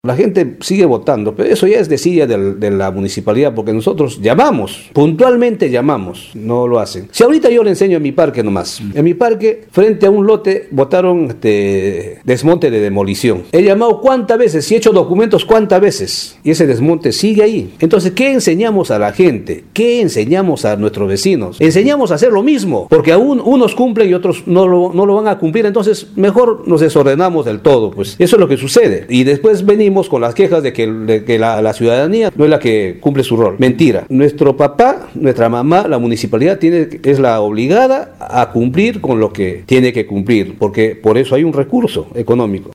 La gente sigue votando, pero eso ya es desidia de la municipalidad, porque nosotros llamamos, puntualmente llamamos, no lo hacen. Si ahorita yo le enseño en mi parque nomás, en mi parque, frente a un lote, votaron desmonte de demolición. He llamado cuántas veces, si he hecho documentos cuántas veces, y ese desmonte sigue ahí. Entonces, ¿qué enseñamos a la gente? ¿Qué enseñamos a nuestros vecinos? Enseñamos a hacer lo mismo, porque aún unos cumplen y otros no lo van a cumplir, entonces mejor nos desordenamos del todo, pues eso es lo que sucede. Y después venimos con las quejas de que la ciudadanía no es la que cumple su rol. Mentira. Nuestro papá, nuestra mamá, la municipalidad es la obligada a cumplir con lo que tiene que cumplir, porque por eso hay un recurso económico.